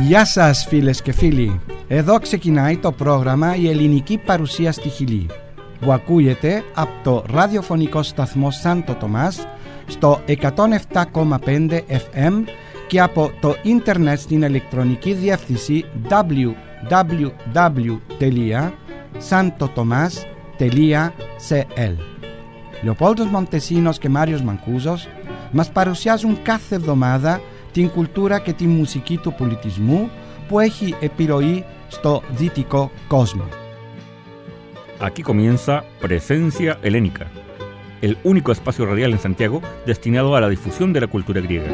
Γεια σας φίλες και φίλοι. Εδώ ξεκινάει το πρόγραμμα «Η ελληνική παρουσία στη Χιλή» που ακούγεται από το ραδιοφωνικό σταθμό Σάντο Τομάς στο 107,5 FM και από το ίντερνετ στην ηλεκτρονική διεύθυνση www.santotomas.cl. Λεοπόλδος Μοντεσίνος και Μάριος Μανκούζος μας παρουσιάζουν κάθε εβδομάδα την κουλτούρα και τη μουσική του πολιτισμού που έχει επιρροή στο δυτικό κόσμο. Aquí comienza Presencia Helénica, el único espacio radial en Santiago destinado a la difusión de la cultura griega.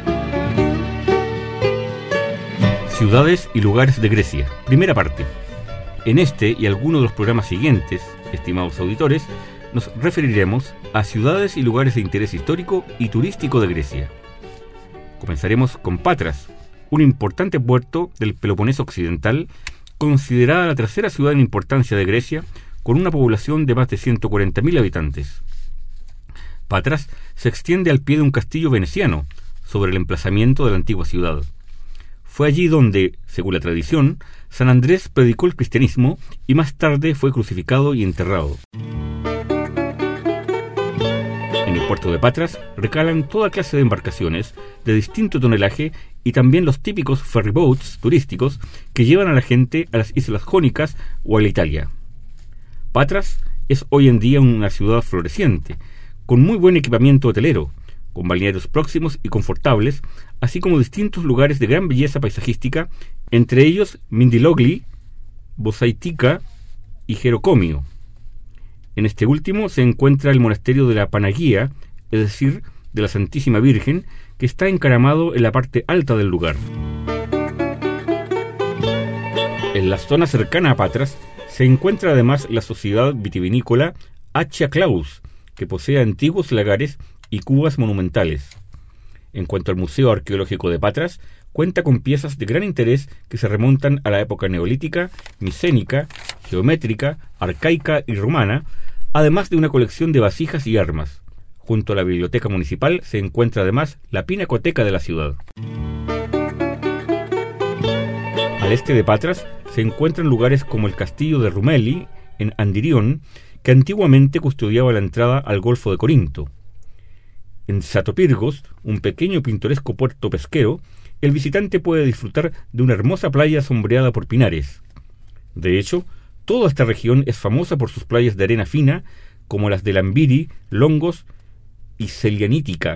Ciudades y lugares de Grecia, primera parte. En este y algunos de los programas siguientes, estimados auditores, nos referiremos a ciudades y lugares de interés histórico y turístico de Grecia. Comenzaremos con Patras, un importante puerto del Peloponeso occidental, considerada la tercera ciudad en importancia de Grecia, con una población de más de 140.000 habitantes. Patras se extiende al pie de un castillo veneciano, sobre el emplazamiento de la antigua ciudad. Fue allí donde, según la tradición, San Andrés predicó el cristianismo y más tarde fue crucificado y enterrado. En el puerto de Patras recalan toda clase de embarcaciones de distinto tonelaje y también los típicos ferryboats turísticos que llevan a la gente a las islas Jónicas o a la Italia. Patras es hoy en día una ciudad floreciente, con muy buen equipamiento hotelero, con balnearios próximos y confortables, así como distintos lugares de gran belleza paisajística, entre ellos Mindilogli, Bosaitica y Gerocomio. En este último se encuentra el monasterio de la Panagia, es decir, de la Santísima Virgen, que está encaramado en la parte alta del lugar. En la zona cercana a Patras se encuentra además la sociedad vitivinícola Achia Claus, que posee antiguos lagares y cubas monumentales. En cuanto al Museo Arqueológico de Patras, cuenta con piezas de gran interés que se remontan a la época neolítica, micénica, geométrica, arcaica y romana, además de una colección de vasijas y armas. Junto a la biblioteca municipal se encuentra además la pinacoteca de la ciudad. Al este de Patras se encuentran lugares como el castillo de Rumeli, en Andirión, que antiguamente custodiaba la entrada al Golfo de Corinto. En Satopyrgos, un pequeño y pintoresco puerto pesquero, el visitante puede disfrutar de una hermosa playa sombreada por pinares. De hecho, toda esta región es famosa por sus playas de arena fina, como las de Lambiri, Longos y Selianítica.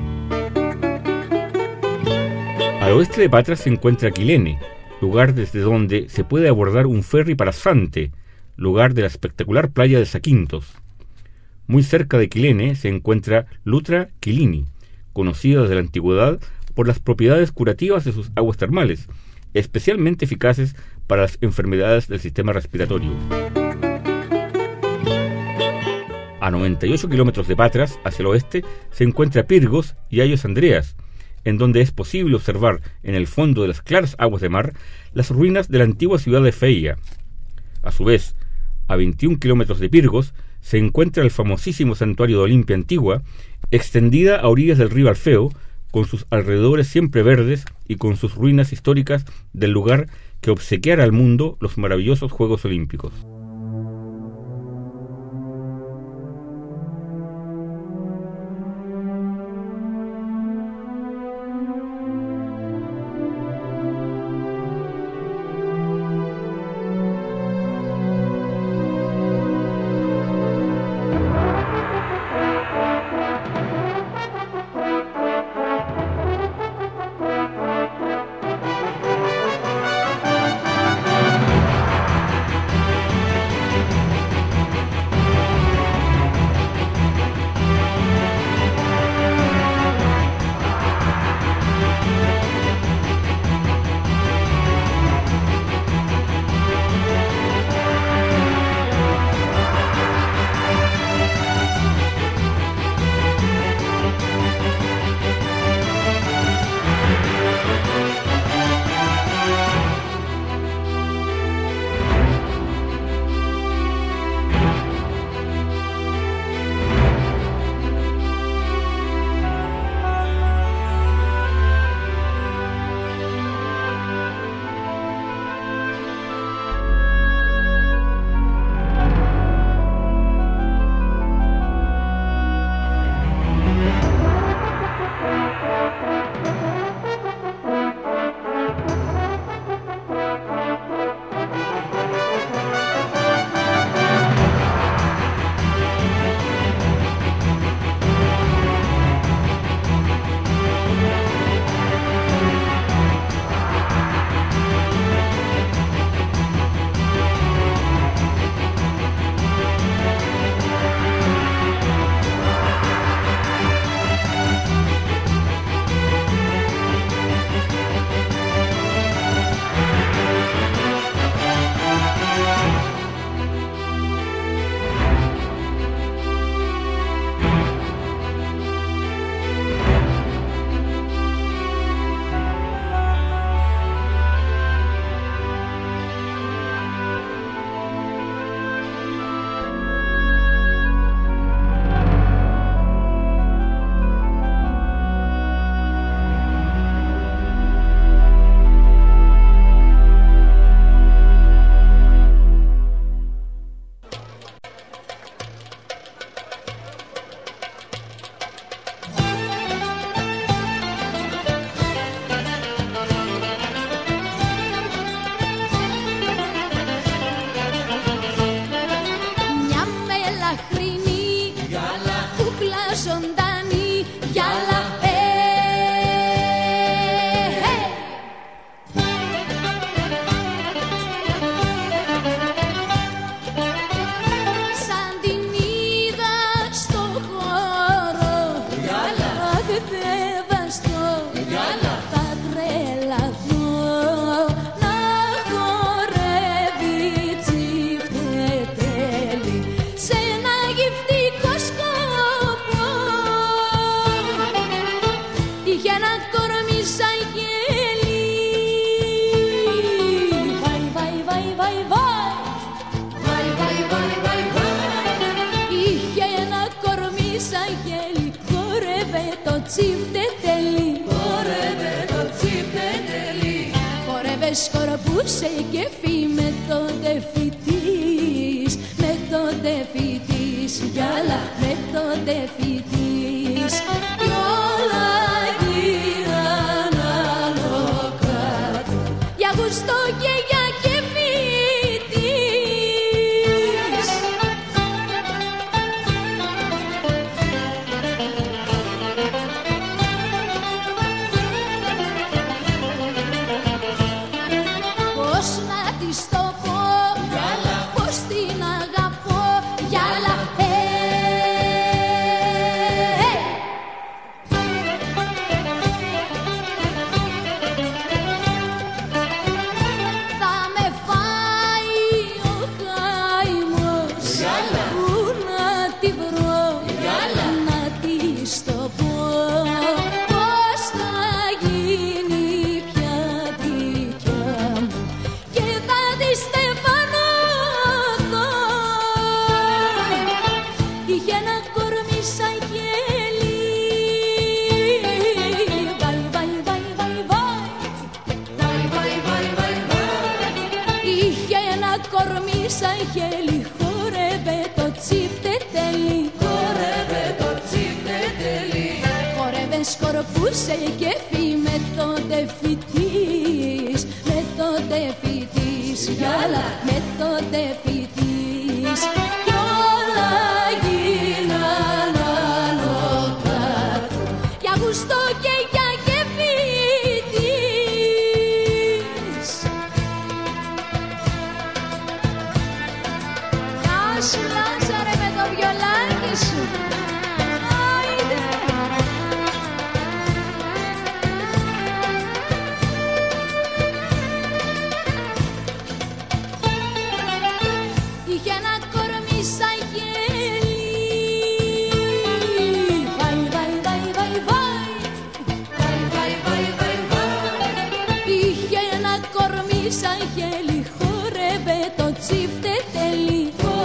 Al oeste de Patras se encuentra Quilene, lugar desde donde se puede abordar un ferry para Zante, lugar de la espectacular playa de Zakynthos. Muy cerca de Quilene se encuentra Lutra Quilini, conocida desde la antigüedad por las propiedades curativas de sus aguas termales, especialmente eficaces para las enfermedades del sistema respiratorio. A 98 kilómetros de Patras, hacia el oeste, se encuentra Pirgos y Ayos Andreas, en donde es posible observar en el fondo de las claras aguas de mar las ruinas de la antigua ciudad de Feia. A su vez, a 21 kilómetros de Pirgos, se encuentra el famosísimo santuario de Olimpia Antigua, extendida a orillas del río Alfeo, con sus alrededores siempre verdes y con sus ruinas históricas del lugar que obsequiara al mundo los maravillosos Juegos Olímpicos. ζωντανή γυάλα. Σαν την είδα στο χώρο αγδεύαστο, θα τρελαθώ να χορεύει τσιφτετέλη σε ένα γυφτικό σκοπό. Είχε ένα κορμί σαν γέλι, βαϊ, βαϊ, βαϊ, βαϊ, βαϊ. Είχε ένα κορμί σαν γέλι, χόρευε το τσιφτετέλη, σκορπούσε και φύ με το τεφί της, με το τεφί της γυάλα, με το τεφί της. Κι όλα γύραν άλλο κάτω για γουστό και για κεφί της. Πώς να της το πω, πώς την αγαπώ, γυάλα. Θα με φάει ο καημός, πού να τη βρω, να της το πω, πώς θα γίνει πια δικιά μου και θα τη στεφανωθώ. Είχε ένα κορμί σαν γέλι, βαϊ, βαϊ, βαϊ, βαϊ, βαϊ. Είχε ένα κορμί σαν γέλι, χόρευε το τσιφτετέλη, χόρευε, σκορπούσε και φύ με το τεφί της, με το τεφί της γυάλα, με το τεφί της. Κι όλα γίναν άλλο κάτω για γουστό και για κεφί της. Γεια σου Λάζαρε με το βιολάκι σου. Άιντε. Είχε ένα κορμί σαν γέλι, βαϊ, βαϊ, βαϊ, βαϊ, βαϊ. Είχε ένα κορμί σαν γέλι, χόρευε το τσιφτετέλη,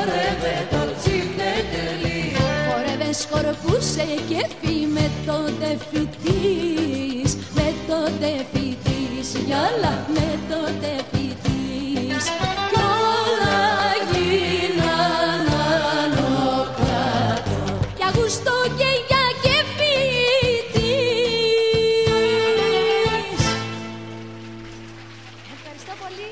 χόρευε, σκορπούσε και φύ με το τεφί της, με το τεφί της γυάλα, με το τεφί της. Κι όλα γίναν άλλο κάτω για γουστό και για κεφί της. Ευχαριστώ πολύ.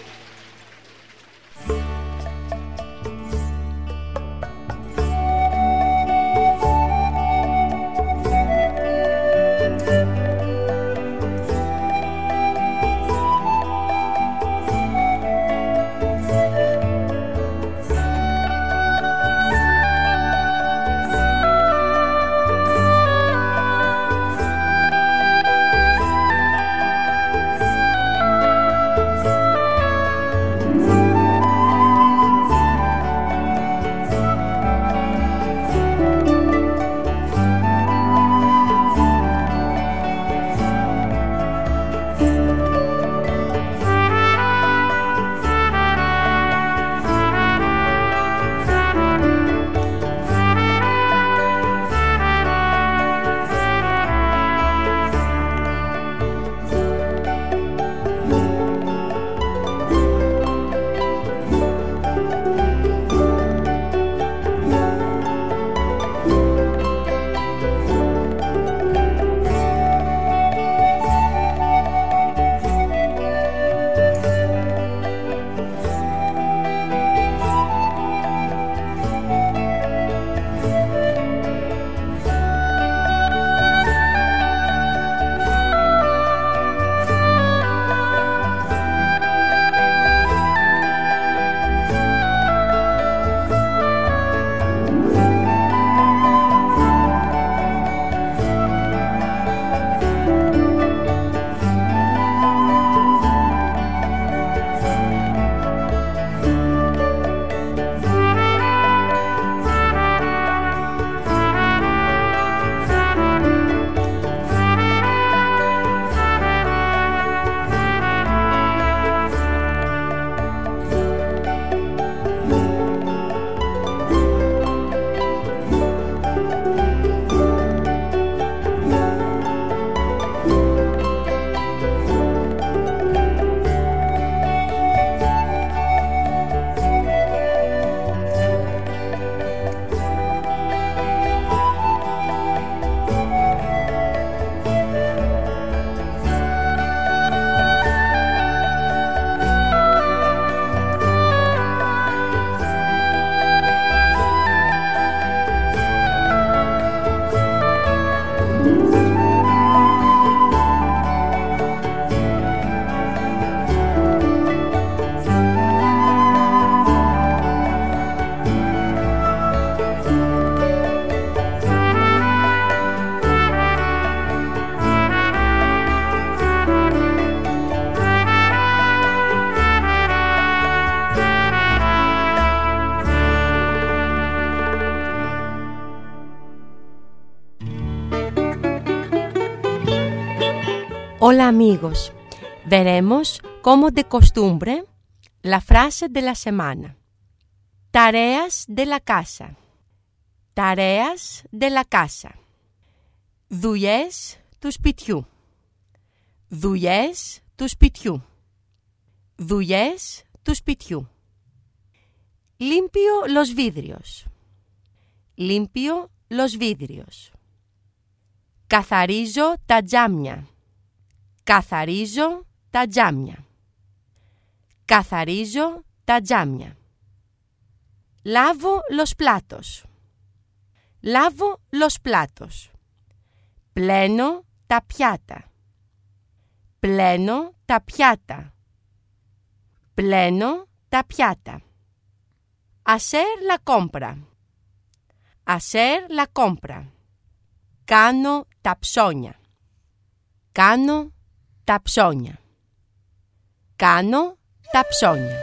Hola amigos, veremos cómo de costumbre la frase de la semana. Tareas de la casa. Tareas de la casa. Δουλειές του σπιτιού. Δουλειές του σπιτιού. Δουλειές του σπιτιού. Limpio los vidrios. Limpio los vidrios. Καθαρίζω τα τζάμια. Καθαρίζω τα τζάμια. Καθαρίζω τα τζάμια. Lavo los platos. Lavo los platos. Πλένω τα πιάτα. Πλένω τα πιάτα. Πλένω τα πιάτα. Hacer la compra. Hacer la compra. Κάνω τα ψώνια. Κάνω τα ψώνια. Κάνω τα ψώνια.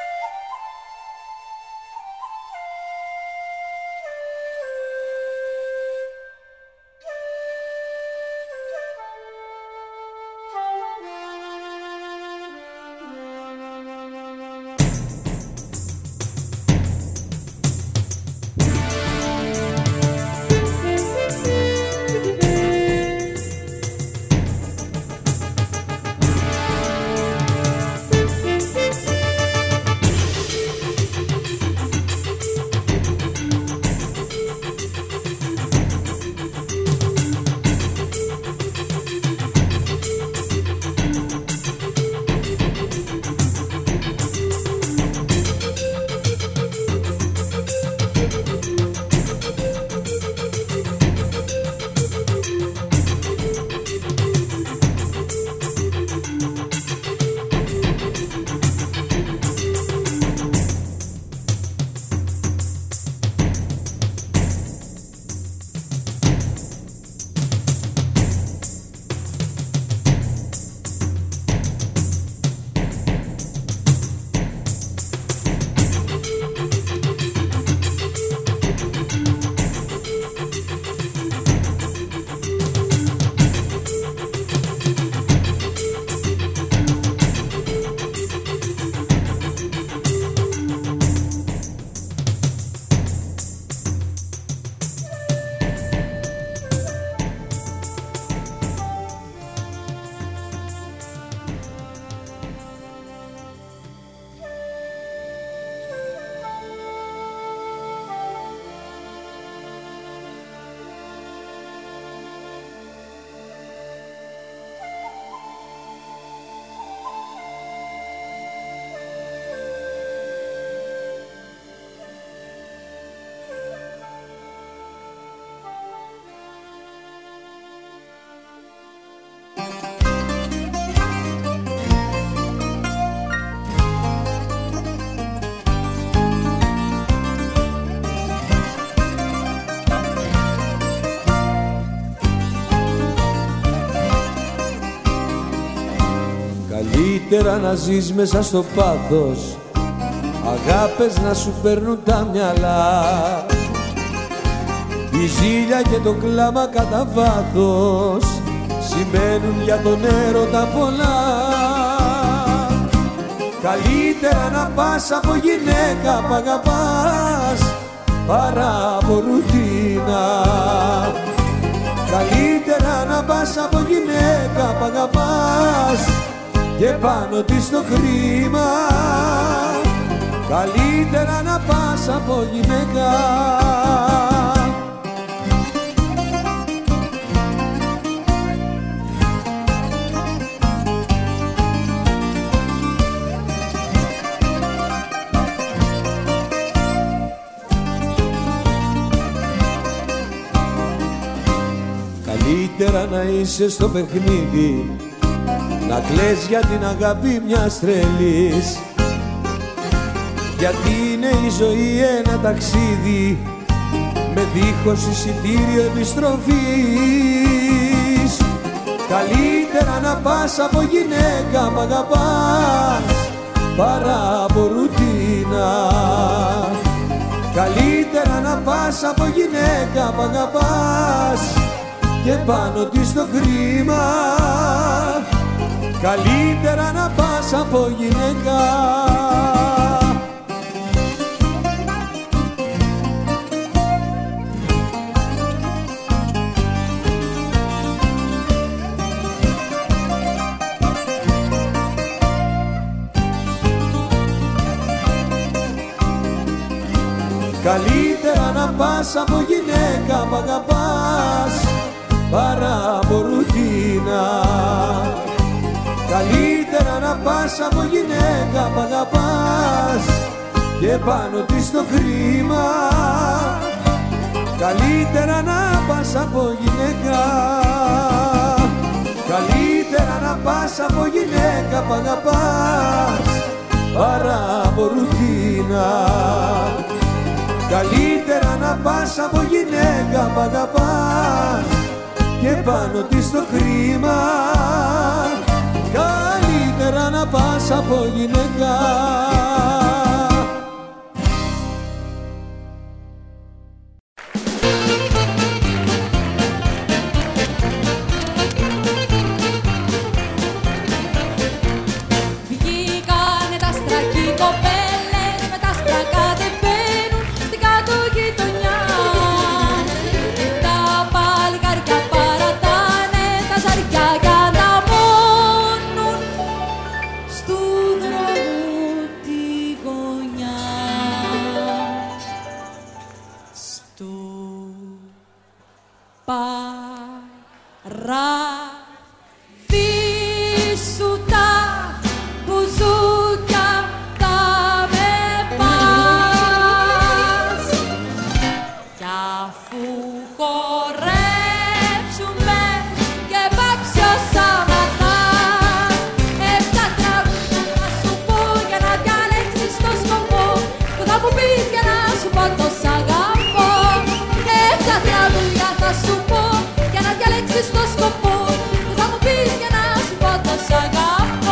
Καλύτερα να ζεις μέσα στο πάθος, αγάπες να σου παίρνουν τα μυαλά, η ζήλια και το κλάμα κατά βάθος σημαίνουν για τον έρωτα πολλά. Καλύτερα να πας από γυναίκα που αγαπάς παρά από ρουτίνα. Καλύτερα να πας από γυναίκα που αγαπάς και πάνω της το χρήμα. Καλύτερα να πας από γυναίκα. Καλύτερα να είσαι στο παιχνίδι, να κλαις για την αγάπη μιας τρελής, γιατί είναι η ζωή ένα ταξίδι με δίχως εισιτήριο επιστροφής. Καλύτερα να πας από γυναίκα που αγαπάς παρά από ρουτίνα. Καλύτερα να πας από γυναίκα που αγαπάς και πάνω της το χρήμα. καλύτερα να πας από γυναίκα. Καλύτερα να πας από γυναίκα που αγαπάς παρά από ρουτίνα. Καλύτερα να πας από γυναίκα που αγαπάς και πάνω της το χρήμα. Καλύτερα να πας από γυναίκα. Καλύτερα να πας από γυναίκα που αγαπάς παρά από ρουτίνα. Καλύτερα να πας από γυναίκα που αγαπάς και πάνω της το χρήμα. Καλύτερα να πας από γυναίκα. Βγήκανε τα στρακή κοπέλες με τα σπρακά δεν μπαίνουν στην κάτω γειτονιά. Τα παλικάρια παρατάνε τα ζαριά για να μόνουν στου δρόμου τη γωνιά. Στου παραδείσου τα μπουζούκια τα με πας. Κι αφού χορέψουμε και πάψει ο Σαββατάς, 7 τραγούδια θα σου πω για να διαλέξεις το σκοπό που θα μου πεις για να σου πω το σ' αγαπώ. 7 τραγούδια θα σου πω για να διαλέξεις το σκοπό που θα μου πεις για να σου πω το σ' αγαπώ.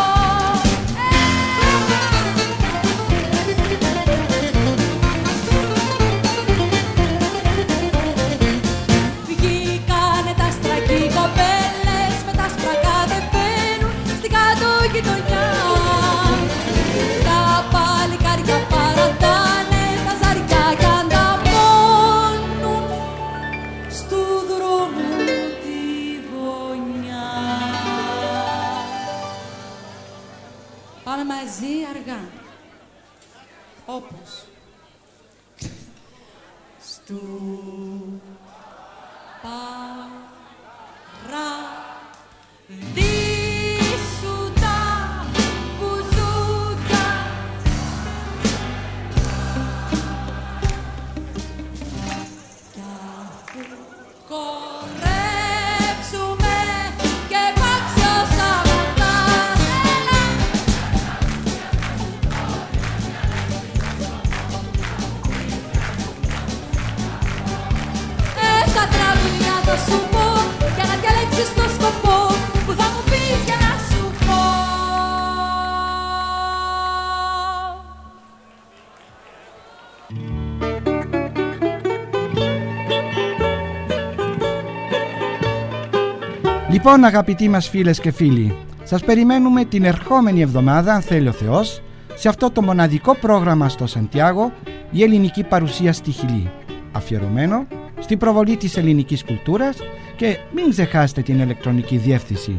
Βγήκανε τα στρακή κοπέλες με τα σπρακά δεν μπαίνουν στην κάτω γειτονιά. Τα παλικάρια παρατάνε τα ζαριά για να μόνουν στου δρόμου τη γωνιά. Πάμε μαζί αργά, όπως στου παραδείσου τα μπουζούκια. Κι αφού χορέψουμε και πάψει ο Σαββατάς, έλα! 7 τραγούδια θα σου πω για να διαλέξεις το σκοπό που θα μου πεις για να σου πω. Λοιπόν, αγαπητοί μας φίλες και φίλοι, σας περιμένουμε την ερχόμενη εβδομάδα, αν θέλει ο Θεός, σε αυτό το μοναδικό πρόγραμμα στο Σαντιάγο, η ελληνική παρουσία στη Χιλή, αφιερωμένο στην προβολή της ελληνικής κουλτούρας, και μην ξεχάσετε την ηλεκτρονική διεύθυνση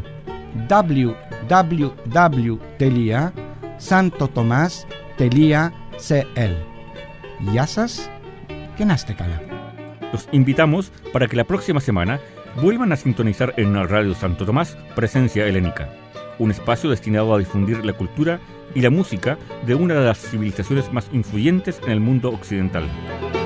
www.santotomas.cl. Γεια σας και να είστε καλά. Los invitamos para que la próxima semana vuelvan a sintonizar en la Radio Santo Tomás Presencia Helénica, un espacio destinado a difundir la cultura y la música de una de las civilizaciones más influyentes en el mundo occidental.